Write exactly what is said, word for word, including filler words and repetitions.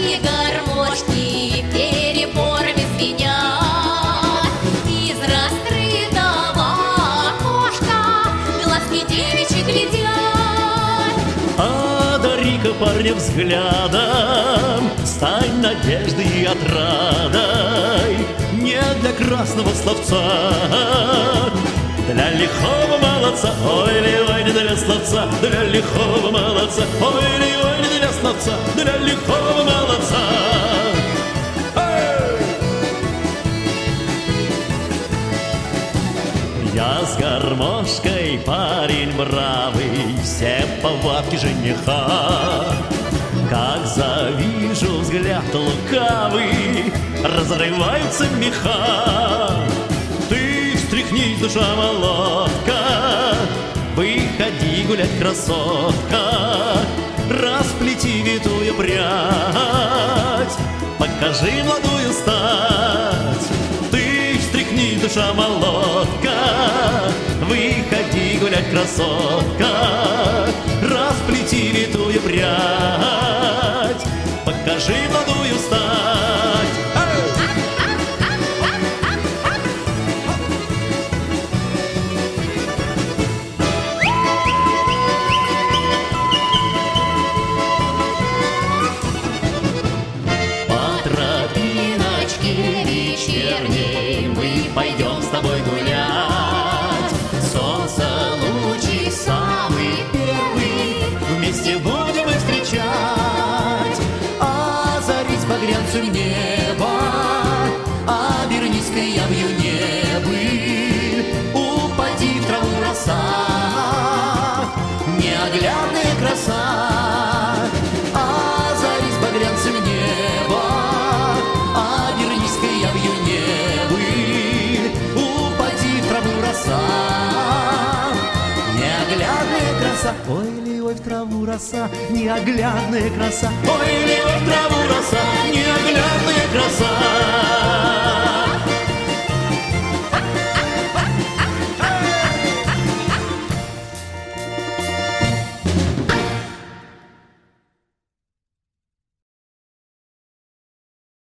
и гармошки переборами звенят. Из раскрытого окошка глазки девичьи глядят. Одари-ка парня взглядом, стань надеждой и отрадой. Не для красного словца, для лихого молодца. Ой-ли-ой, не для словца, для лихого молодца. Ой-ли-ой, не для словца, для лихого молодца. Эй! Я с гармошкой парень бравый, все повадки жениха. Как завижу взгляд лукавый, разрываются меха. Ты встряхнись, душа молодка, выходи гулять, красотка. Расплети витую прядь, покажи молодую стать. Ты встряхнись, душа молодка, выходи гулять, красотка. Расплети витую прядь, покажи молодую стать. По тропиночке вечерней мы пойдем с тобой гулять. Солнце лучи самый первый вместе будем их встречать. Озарись багрянцем неба, обернись-ка явью небы. Упади в траву роса, неоглядная краса. Озарись багрянцем неба, обернись-ка явью небы. Упади в траву роса, неоглядная краса. Ой-ли-ой, в траву роса, неоглядная краса. Ой-ли-ой, в траву роса, неоглядная краса.